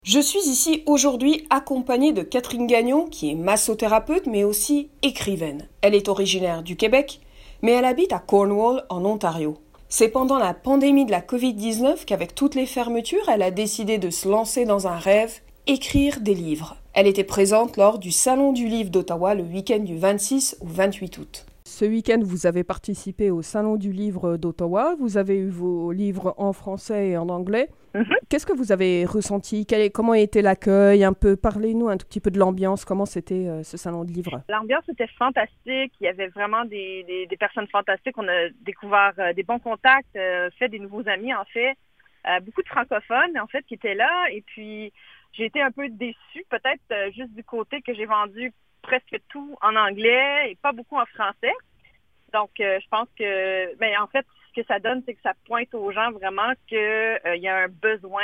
Je suis ici aujourd'hui accompagnée de Catherine Gagnon, qui est massothérapeute mais aussi écrivaine. Elle est originaire du Québec, mais elle habite à Cornwall, en Ontario. C'est pendant la pandémie de la Covid-19 qu'avec toutes les fermetures, elle a décidé de se lancer dans un rêve, écrire des livres. Elle était présente lors du Salon du Livre d'Ottawa le week-end du 26 au 28 août. Ce week-end, vous avez participé au Salon du Livre d'Ottawa. Vous avez eu vos livres en français et en anglais. Qu'est-ce que vous avez ressenti? Comment était l'accueil? Parlez-nous un tout petit peu de l'ambiance. Comment c'était ce salon de livres? L'ambiance était fantastique. Il y avait vraiment des personnes fantastiques. On a découvert des bons contacts, fait des nouveaux amis, en fait. Beaucoup de francophones, en fait, qui étaient là. Et puis, j'ai été un peu déçue, peut-être juste du côté que j'ai vendu presque tout en anglais et pas beaucoup en français. Donc, je pense que, en fait, ce que ça donne, c'est que ça pointe aux gens vraiment qu'il y a un besoin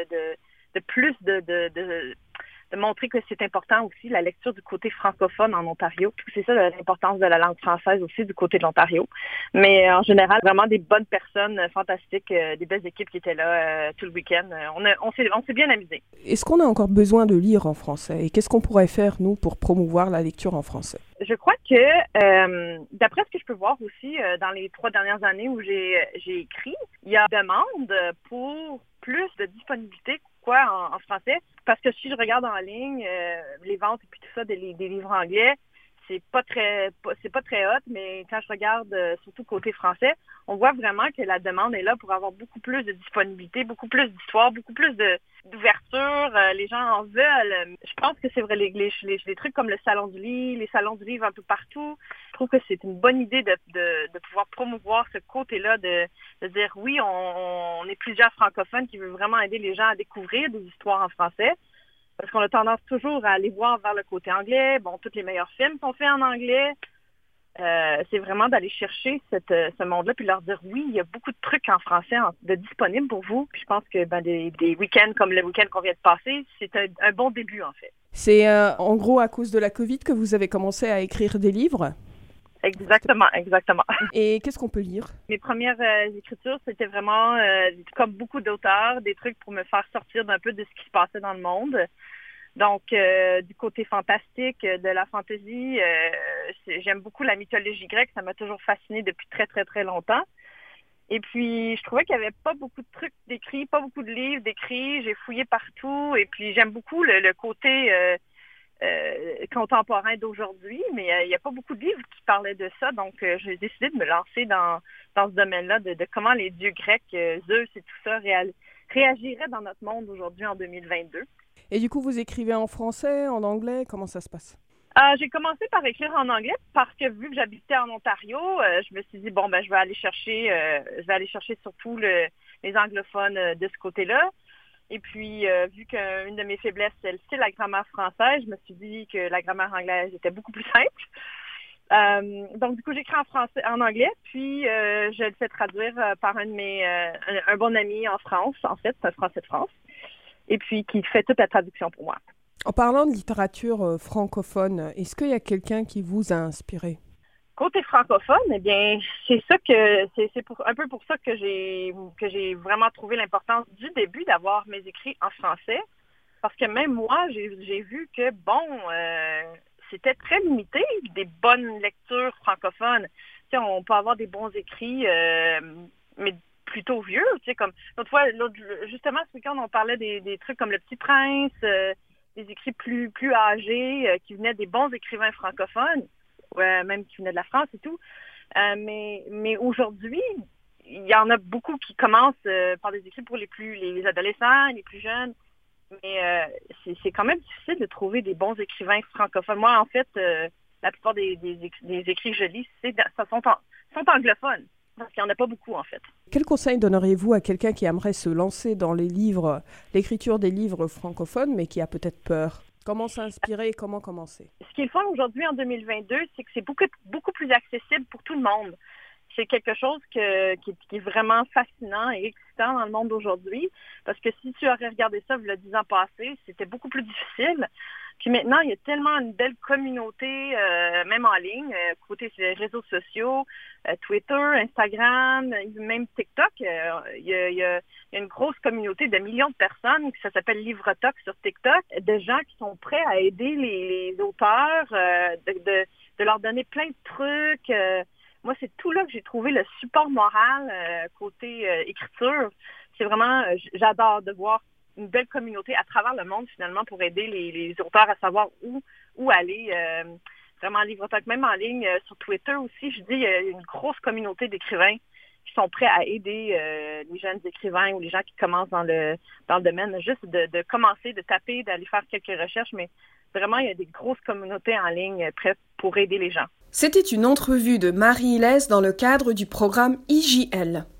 de plus de montrer que c'est important aussi la lecture du côté francophone en Ontario. C'est ça l'importance de la langue française aussi du côté de l'Ontario. Mais en général, vraiment des bonnes personnes fantastiques, des belles équipes qui étaient là tout le week-end. On s'est bien amusés. Est-ce qu'on a encore besoin de lire en français? Et qu'est-ce qu'on pourrait faire, nous, pour promouvoir la lecture en français? Je crois que, d'après ce que je peux voir aussi dans les 3 dernières années où j'ai écrit, il y a demande pour plus de disponibilité en français. Parce que si je regarde en ligne, les ventes et puis tout ça des livres anglais, c'est pas très hot, mais quand je regarde surtout côté français, on voit vraiment que la demande est là pour avoir beaucoup plus de disponibilité, beaucoup plus d'histoire, beaucoup plus d'ouverture. Les gens en veulent. Je pense que c'est vrai, les trucs comme le Salon du Livre, les salons du livre un peu partout, je trouve que c'est une bonne idée de pouvoir promouvoir ce côté-là, de dire oui, on est plusieurs francophones qui veulent vraiment aider les gens à découvrir des histoires en français. Parce qu'on a tendance toujours à aller voir vers le côté anglais. Bon, tous les meilleurs films sont faits en anglais. C'est vraiment d'aller chercher ce monde-là puis leur dire oui, il y a beaucoup de trucs en français de disponibles pour vous. Puis je pense que des week-ends comme le week-end qu'on vient de passer, c'est un bon début en fait. C'est en gros à cause de la COVID que vous avez commencé à écrire des livres? Exactement. Et qu'est-ce qu'on peut lire? Mes premières écritures, c'était vraiment, comme beaucoup d'auteurs, des trucs pour me faire sortir d'un peu de ce qui se passait dans le monde. Donc, du côté fantastique, de la fantaisie, j'aime beaucoup la mythologie grecque. Ça m'a toujours fascinée depuis très, très, très longtemps. Et puis, je trouvais qu'il n'y avait pas beaucoup de trucs d'écrits, pas beaucoup de livres d'écrits. J'ai fouillé partout. Et puis, j'aime beaucoup le côté contemporain d'aujourd'hui, mais il n'y a pas beaucoup de livres qui parlaient de ça. Donc, j'ai décidé de me lancer dans ce domaine-là, de comment les dieux grecs, Zeus et tout ça, réagiraient dans notre monde aujourd'hui en 2022. Et du coup, vous écrivez en français, en anglais? Comment ça se passe? J'ai commencé par écrire en anglais parce que vu que j'habitais en Ontario, je me suis dit, je vais aller chercher surtout les anglophones de ce côté-là. Et puis, vu qu'une de mes faiblesses, c'est la grammaire française, je me suis dit que la grammaire anglaise était beaucoup plus simple. Donc, du coup, j'écris en anglais, puis je le fais traduire par un bon ami en France, en fait, un Français de France, et puis qui fait toute la traduction pour moi. En parlant de littérature francophone, est-ce qu'il y a quelqu'un qui vous a inspiré? Côté francophone, eh bien, c'est un peu pour ça que j'ai vraiment trouvé l'importance du début d'avoir mes écrits en français, parce que même moi, j'ai vu que c'était très limité des bonnes lectures francophones. Tu sais, on peut avoir des bons écrits, mais plutôt vieux, tu sais, comme justement ce week-end, on parlait des trucs comme Le Petit Prince, des écrits plus âgés qui venaient des bons écrivains francophones. Même qui venaient de la France et tout. Mais aujourd'hui, il y en a beaucoup qui commencent par des écrits pour les adolescents, les plus jeunes. Mais c'est quand même difficile de trouver des bons écrivains francophones. Moi, en fait, la plupart des écrits que je lis, sont anglophones. Parce qu'il n'y en a pas beaucoup, en fait. Quel conseil donneriez-vous à quelqu'un qui aimerait se lancer dans l'écriture des livres francophones, mais qui a peut-être peur? Comment s'inspirer et comment commencer? Ce qu'ils font aujourd'hui en 2022, c'est que c'est beaucoup plus accessible pour tout le monde. C'est quelque chose qui est vraiment fascinant et excitant dans le monde d'aujourd'hui. Parce que si tu aurais regardé ça il y a 10 ans passés, c'était beaucoup plus difficile. Puis maintenant, il y a tellement une belle communauté, même en ligne, côté les réseaux sociaux, Twitter, Instagram, même TikTok. Il y a une grosse communauté de millions de personnes, ça s'appelle Livrotoc sur TikTok, de gens qui sont prêts à aider les auteurs, de leur donner plein de trucs. Moi, c'est tout là que j'ai trouvé le support moral côté écriture. C'est vraiment, j'adore de voir une belle communauté à travers le monde, finalement, pour aider les auteurs à savoir où aller. Vraiment, Livrotoc, même en ligne, sur Twitter aussi, je dis, il y a une grosse communauté d'écrivains qui sont prêts à aider les jeunes écrivains ou les gens qui commencent dans le domaine, juste de commencer, de taper, d'aller faire quelques recherches, mais vraiment, il y a des grosses communautés en ligne prêtes pour aider les gens. C'était une entrevue de Marie Hilès dans le cadre du programme IJL.